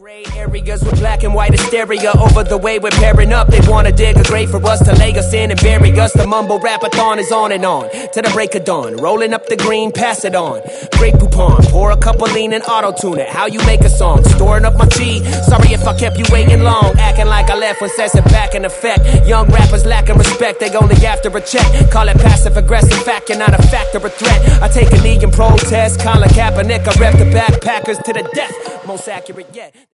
Gray areas with black and white hysteria over the way we're pairing up. They wanna dig a grave for us to lay us in and bury us. The mumble rap-a-thon is on and on to the break of dawn. Rolling up the green, pass it on. Great coupon, pour a couple lean and auto-tune it. How you make a song? Storing up my chi. Sorry if I kept you waiting long. Acting like I left when says it back in effect. Young rappers lacking respect, they only after a check. Call it passive-aggressive fact, you're not a fact or a threat. I take a knee and protest. Colin Kaepernick, I rep the backpackers to the death. Most accurate yet.